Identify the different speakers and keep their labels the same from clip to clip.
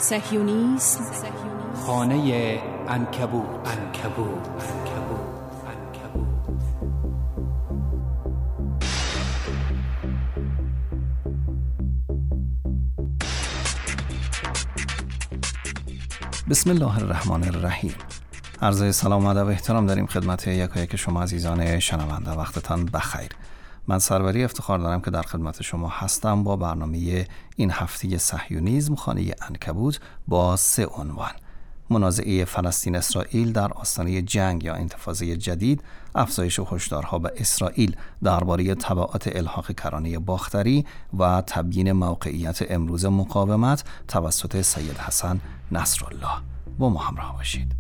Speaker 1: صهیونیسم
Speaker 2: خانه عنکبوت.
Speaker 3: بسم الله الرحمن الرحیم. عرض سلام و ادب و احترام داریم خدمت یکایک شما عزیزان شنونده. وقتتان بخیر. من سروری افتخار دارم که در خدمت شما هستم با برنامه این هفته صهیونیسم خانه عنکبوت با 3 عنوان: منازعه فلسطین اسرائیل در آستانه جنگ یا انتفاضه جدید، افزایش هشدارها به اسرائیل درباره تبعات الحاق کرانه باختری و تبیین موقعیت امروز مقاومت توسط سید حسن نصرالله. با ما همراه باشید.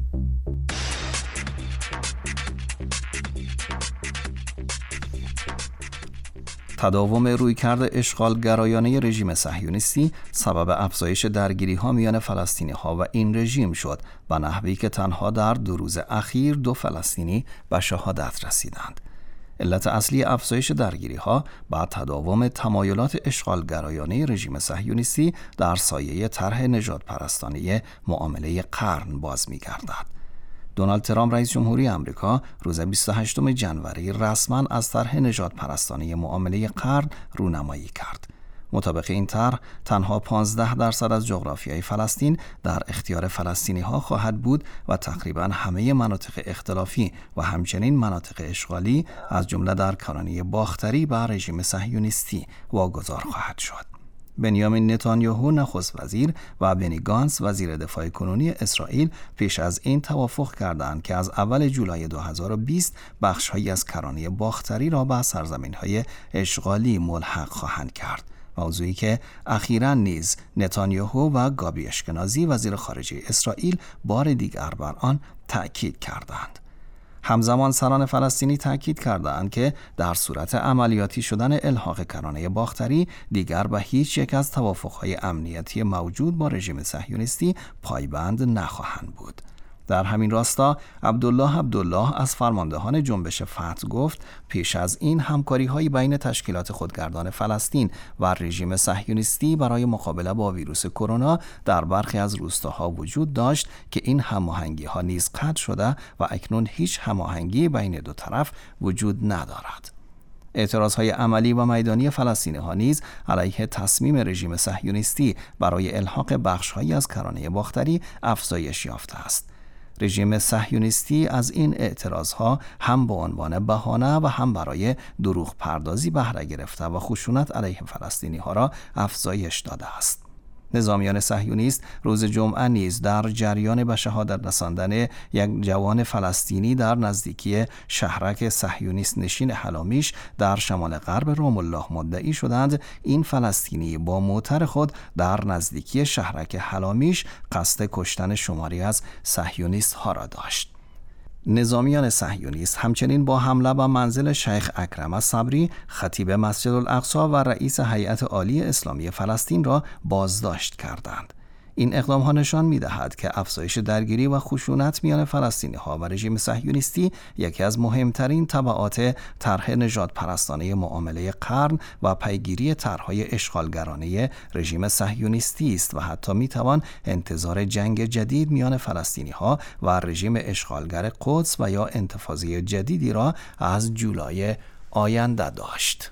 Speaker 3: تداوم رویکرد اشغالگرایانه رژیم صهیونیستی سبب افزایش درگیری‌ها میان فلسطینی‌ها و این رژیم شد و نحوی که تنها در 2 روز اخیر 2 فلسطینی به شهادت رسیدند. علت اصلی افزایش درگیری‌ها با تداوم تمایلات اشغالگرایانه رژیم صهیونیستی در سایه طرح نژاد پرستانه معامله قرن باز می‌گردد. دونالد ترامپ رئیس جمهوری آمریکا روز 28 ژانویه رسما از طرح نژاد پرستانه معامله قرن رونمایی کرد. مطابق این طرح تنها 15% از جغرافیای فلسطین در اختیار فلسطینی‌ها خواهد بود و تقریباً همه مناطق اختلافی و همچنین مناطق اشغالی از جمله در کرانه باختری به رژیم صهیونیستی واگذار خواهد شد. بنیامین نتانیاهو نخست وزیر و بنی گانتس وزیر دفاع کنونی اسرائیل پیش از این توافق کردند که از اول جولای 2020 بخش‌هایی از کرانه باختری را به سرزمین‌های اشغالی ملحق خواهند کرد. موضوعی که اخیراً نیز نتانیاهو و گابی اشکنازی وزیر خارجه اسرائیل بار دیگر بر آن تأکید کردند. همزمان سران فلسطینی تأکید کردند که در صورت عملیاتی شدن الحاق کرانه باختری دیگر به هیچ یک از توافق‌های امنیتی موجود با رژیم صهیونیستی پایبند نخواهند بود. در همین راستا عبدالله از فرماندهان جنبش فتح گفت پیش از این همکاری‌های بین تشکیلات خودگردان فلسطین و رژیم صهیونیستی برای مقابله با ویروس کرونا در برخی از روستاها وجود داشت که این هماهنگی‌ها نیز قطع شده و اکنون هیچ هماهنگی بین 2 طرف وجود ندارد. اعتراضهای عملی و میدانی فلسطینی‌ها نیز علیه تصمیم رژیم صهیونیستی برای الحاق بخش‌هایی از کرانه باختری افزایش یافته است. رژیم صهیونیستی از این اعتراضها هم به عنوان بهانه و هم برای دروغ پردازی بهره گرفته و خشونت علیه فلسطینی‌ها را افزایش داده است. نظامیان صهیونیست روز جمعه نیز در جریان به شهادت رساندن یک جوان فلسطینی در نزدیکی شهرک صهیونیست نشین حلامیش در شمال غرب رام الله مدعی شدند این فلسطینی با موتر خود در نزدیکی شهرک حلامیش قصد کشتن شماری از صهیونیست ها را داشت. نظامیان صهیونیست همچنین با حمله به منزل شیخ اکرم صبری خطیب مسجد الاقصی و رئیس هیئت عالی اسلامی فلسطین را بازداشت کردند. این اقدام ها نشان می دهد که افزایش درگیری و خشونت میان فلسطینی ها و رژیم صهیونیستی یکی از مهمترین تبعات طرح نژاد پرستانه معامله قرن و پیگیری طرح‌های اشغالگرانه رژیم صهیونیستی است و حتی می توان انتظار جنگ جدید میان فلسطینی ها و رژیم اشغالگر قدس و یا انتفاضه جدیدی را از جولای آینده داشت.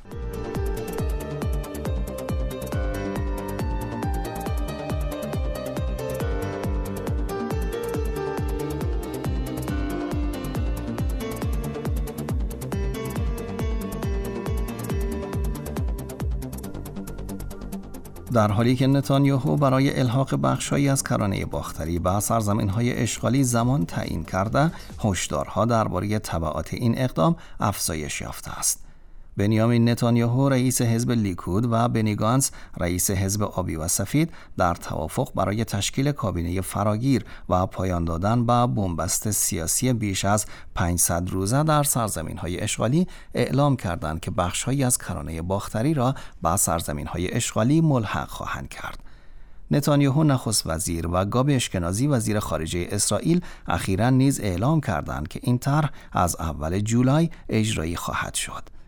Speaker 3: در حالی که نتانیاهو برای الحاق بخش‌هایی از کرانه باختری به سرزمین‌های اشغالی زمان تعیین کرده، هشدارها درباره تبعات این اقدام افزایش یافته است. بنیامین نتانیاهو رئیس حزب لیکود و بنی گانتس رئیس حزب آبی و سفید در توافق برای تشکیل کابینه فراگیر و پایان دادن به بنبست سیاسی بیش از 500 روزه در سرزمین‌های اشغالی اعلام کردند که بخش‌هایی از کرانه باختری را به سرزمین‌های اشغالی ملحق خواهند کرد. نتانیاهو نخست وزیر و گابی اشکنازی وزیر خارجه اسرائیل اخیراً نیز اعلام کردند که این طرح از اول جولای اجرایی خواهد شد.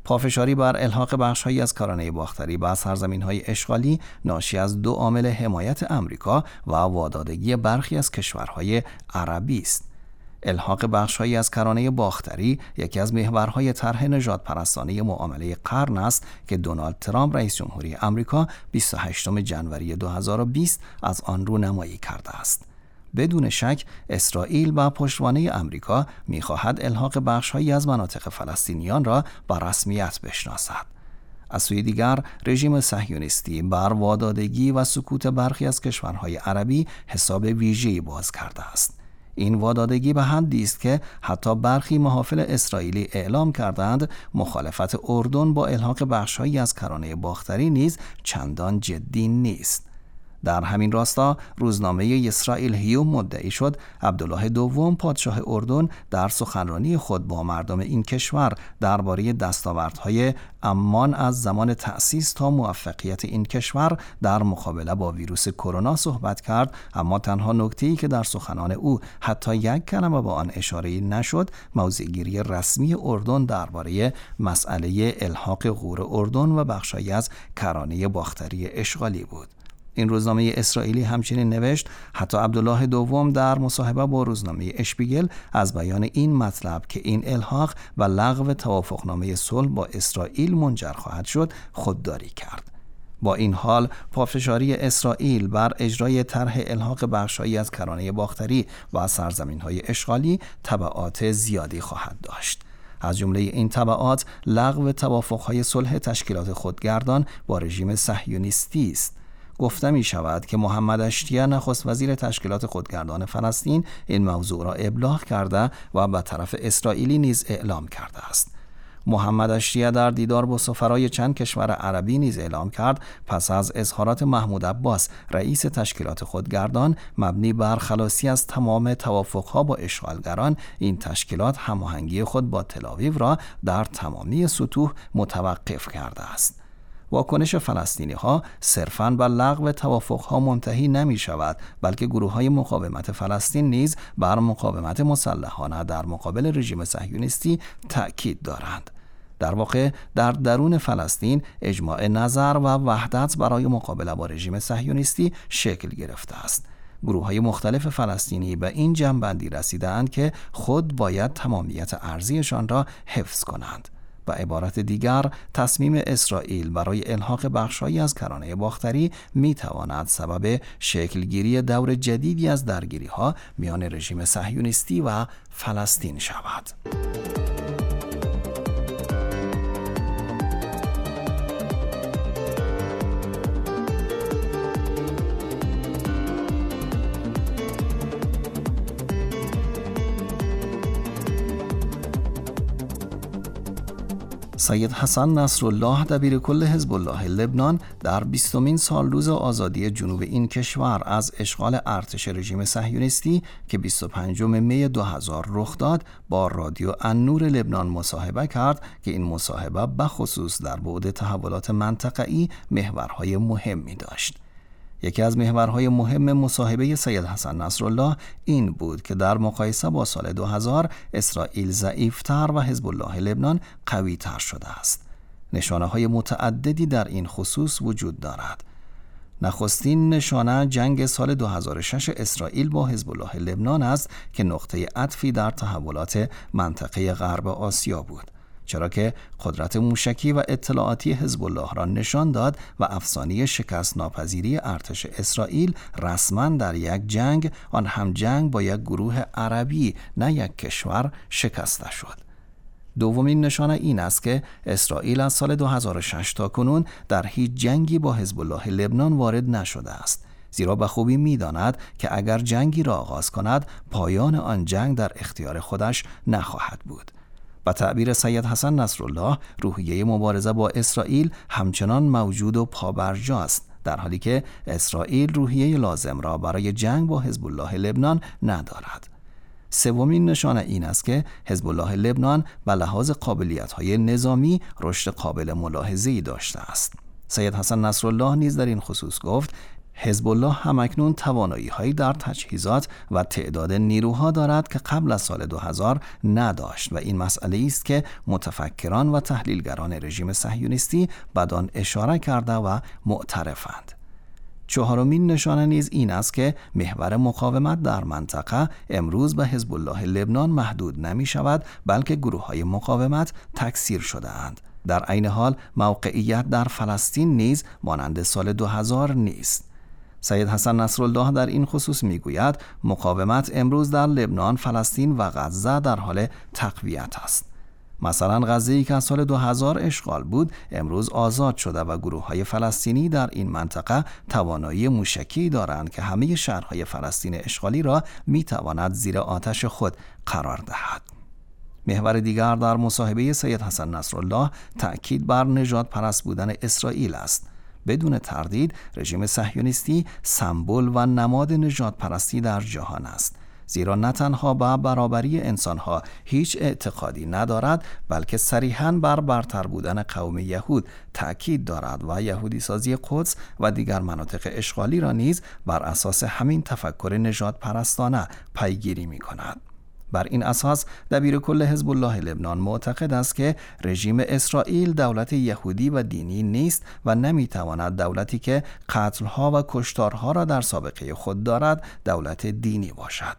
Speaker 3: پافشاری بر الحاق بخش‌هایی از کرانه باختری به سرزمین‌های اشغالی ناشی از دو عامل حمایت امریکا و وادادگی برخی از کشورهای عربی است. الحاق بخش‌هایی از کرانه باختری یکی از محورهای طرح نژادپرستانه معامله قرن است که دونالد ترامپ رئیس جمهوری آمریکا 28 ژانویه 2020 از آن رونمایی کرده است. بدون شک اسرائیل با پشتوانه امریکا می‌خواهد الحاق بخش‌هایی از مناطق فلسطینیان را با رسمیت بشناسد. از سوی دیگر رژیم صهیونیستی بر وادادگی و سکوت برخی از کشورهای عربی حساب ویژه‌ای باز کرده است. این وادادگی به حدی است که حتی برخی محافل اسرائیلی اعلام کردند مخالفت اردن با الحاق بخش‌هایی از کرانه باختری نیز چندان جدی نیست. در همین راستا روزنامه اسرائیل هیوم مدعی شد عبدالله دوم پادشاه اردن در سخنرانی خود با مردم این کشور درباره دستاوردهای عمان از زمان تأسیس تا موفقیت این کشور در مقابله با ویروس کرونا صحبت کرد، اما تنها نکته‌ای که در سخنان او حتی یک کلمه با آن اشاره نشد موضع‌گیری رسمی اردن درباره مسئله الحاق غور اردن و بخشی از کرانه باختری اشغالی بود. این روزنامه اسرائیلی همچنین نوشت حتی عبدالله دوم در مصاحبه با روزنامه اشپیگل از بیان این مطلب که این الحاق و لغو توافقنامه صلح با اسرائیل منجر خواهد شد خودداری کرد. با این حال پافشاری اسرائیل بر اجرای طرح الحاق بخش‌هایی از کرانه باختری و سرزمین‌های اشغالی تبعات زیادی خواهد داشت. از جمله این تبعات لغو توافق‌های صلح تشکیلات خودگردان با رژیم صهیونیستی است. گفته می شود که محمد اشتیه نخست وزیر تشکیلات خودگردان فلسطین این موضوع را ابلاغ کرده و به طرف اسرائیلی نیز اعلام کرده است. محمد اشتیه در دیدار با سفرای چند کشور عربی نیز اعلام کرد پس از اظهارات محمود عباس رئیس تشکیلات خودگردان مبنی بر خلاصی از تمام توافقها با اشغالگران، این تشکیلات هماهنگی خود با تل‌آویو را در تمامی سطوح متوقف کرده است. واکنش فلسطینی‌ها صرفاً بر لغو توافق‌ها منتهی نمی‌شود، بلکه گروه‌های مقاومت فلسطین نیز بر مقاومت مسلحانه در مقابل رژیم صهیونیستی تأکید دارند. در واقع در درون فلسطین اجماع نظر و وحدت برای مقابله با رژیم صهیونیستی شکل گرفته است. گروه‌های مختلف فلسطینی به این جمع‌بندی رسیده‌اند که خود باید تمامیت ارضیشان را حفظ کنند. به عبارت دیگر تصمیم اسرائیل برای الحاق بخش‌هایی از کرانه باختری می‌تواند سبب شکلگیری دور جدیدی از درگیری‌ها میان رژیم صهیونیستی و فلسطین شود. سید حسن نصرالله دبیرکل حزب الله لبنان در 20مین سالروز آزادی جنوب این کشور از اشغال ارتش رژیم صهیونیستی که 25 می 2000 رخ داد با رادیو النور لبنان مصاحبه کرد که این مصاحبه بخصوص در بعد تحولات منطقه‌ای محورهای مهمی داشت. یکی از محورهای مهم مصاحبه سید حسن نصرالله این بود که در مقایسه با سال 2000 اسرائیل ضعیف‌تر و حزب الله لبنان قوی‌تر شده است. نشانه‌های متعددی در این خصوص وجود دارد. نخستین نشانه جنگ سال 2006 اسرائیل با حزب الله لبنان است که نقطه عطفی در تحولات منطقه غرب آسیا بود، چرا که قدرت موشکی و اطلاعاتی حزب الله را نشان داد و افسانه شکست ناپذیری ارتش اسرائیل رسما در یک جنگ، آن هم جنگ با یک گروه عربی نه یک کشور، شکسته شد. دومین نشانه این است که اسرائیل از سال 2006 تا کنون در هیچ جنگی با حزب الله لبنان وارد نشده است، زیرا به خوبی می‌داند که اگر جنگی را آغاز کند پایان آن جنگ در اختیار خودش نخواهد بود. به تعبیر سید حسن نصرالله روحیه مبارزه با اسرائیل همچنان موجود و پابرجا است، در حالی که اسرائیل روحیه لازم را برای جنگ با حزب الله لبنان ندارد. سومین نشانه این است که حزب الله لبنان به لحاظ قابلیت‌های نظامی رشد قابل ملاحظه‌ای داشته است. سید حسن نصرالله نیز در این خصوص گفت حزب الله همکنون توانایی‌هایی در تجهیزات و تعداد نیروها دارد که قبل از سال 2000 نداشت و این مسئله است که متفکران و تحلیلگران رژیم صهیونیستی بدان اشاره کرده و معترفند. چهارمین نشانه نیز این است که محور مقاومت در منطقه امروز به حزب الله لبنان محدود نمی شود، بلکه گروه‌های مقاومت تکثیر شده اند. در عین حال موقعیت در فلسطین نیز مانند سال 2000 نیست. سید حسن نصرالله در این خصوص میگوید مقاومت امروز در لبنان، فلسطین و غزه در حال تقویت است. مثلا غزه‌ای که از سال 2000 اشغال بود امروز آزاد شده و گروه‌های فلسطینی در این منطقه توانایی موشکی دارند که همه شهرهای فلسطین اشغالی را میتواند زیر آتش خود قرار دهد. محور دیگر در مصاحبه سید حسن نصرالله تأکید بر نژاد پرست بودن اسرائیل است. بدون تردید رژیم صهیونیستی سمبل و نماد نژاد پرستی در جهان است، زیرا نه تنها به برابری انسانها هیچ اعتقادی ندارد، بلکه صریحاً بر برتر بودن قوم یهود تأکید دارد و یهودی سازی قدس و دیگر مناطق اشغالی را نیز بر اساس همین تفکر نژاد پرستانه پیگیری می کند. بر این اساس دبیرکل حزب الله لبنان معتقد است که رژیم اسرائیل دولت یهودی و دینی نیست و نمیتواند دولتی که قتلها و کشتارها را در سابقه خود دارد دولت دینی باشد.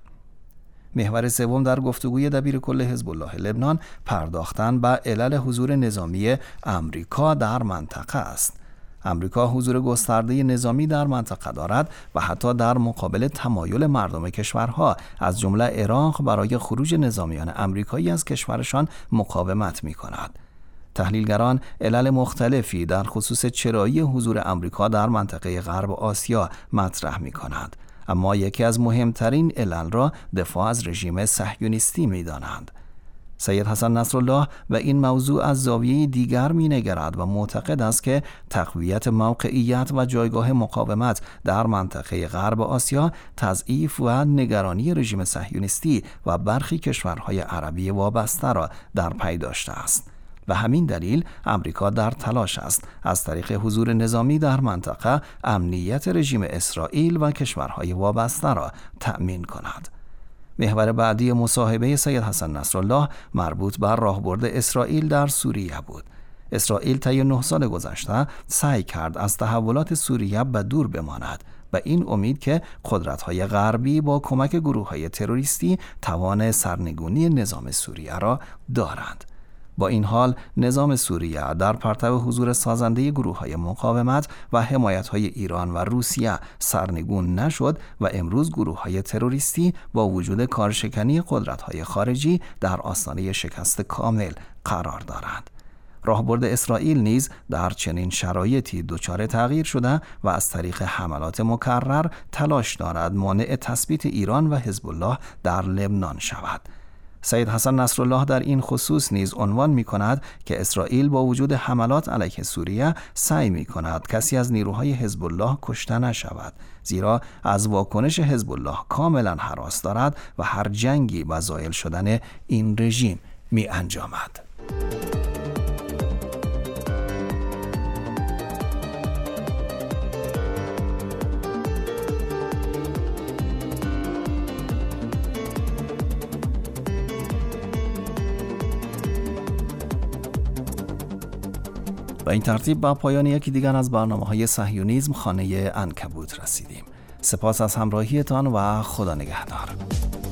Speaker 3: محور سوم در گفتگوی دبیرکل حزب الله لبنان پرداختن به علل حضور نظامی امریکا در منطقه است. امریکا حضور گسترده نظامی در منطقه دارد و حتی در مقابل تمایل مردم کشورها از جمله عراق برای خروج نظامیان امریکایی از کشورشان مقاومت می کند. تحلیلگران علل مختلفی در خصوص چرایی حضور امریکا در منطقه غرب آسیا مطرح می کنند، اما یکی از مهمترین علل را دفاع از رژیم صهیونیستی می دانند. سید حسن نصرالله و این موضوع از زاویه دیگر می‌نگرد و معتقد است که تقویت موقعیت و جایگاه مقاومت در منطقه غرب آسیا تضعیف و نگرانی رژیم صهیونیستی و برخی کشورهای عربی وابسته را در پی داشته است. به همین دلیل امریکا در تلاش است از طریق حضور نظامی در منطقه امنیت رژیم اسرائیل و کشورهای وابسته را تأمین کند. محور بعدی مصاحبه سید حسن نصرالله مربوط بر راهبرد اسرائیل در سوریه بود. اسرائیل طی 9 سال گذشته سعی کرد از تحولات سوریه به دور بماند و این امید که قدرت‌های غربی با کمک گروه‌های تروریستی توان سرنگونی نظام سوریه را دارند. با این حال نظام سوریه در پرتو حضور سازنده گروه‌های مقاومت و حمایت‌های ایران و روسیه سرنگون نشد و امروز گروه‌های تروریستی با وجود کارشکنی قدرت‌های خارجی در آستانه شکست کامل قرار دارند. راهبرد اسرائیل نیز در چنین شرایطی دچار تغییر شده و از طریق حملات مکرر تلاش دارد مانع تثبیت ایران و حزب الله در لبنان شود. سید حسن نصرالله در این خصوص نیز عنوان می کند که اسرائیل با وجود حملات علیه سوریه سعی می کند کسی از نیروهای حزب الله کشته نشود، زیرا از واکنش حزب الله کاملا هراس دارد و هر جنگی با زائل شدن این رژیم می انجامد. و این ترتیب با پایان یکی دیگر از برنامه‌های صهیونیسم خانه عنکبوت رسیدیم. سپاس از همراهیتان و خدا نگهدار.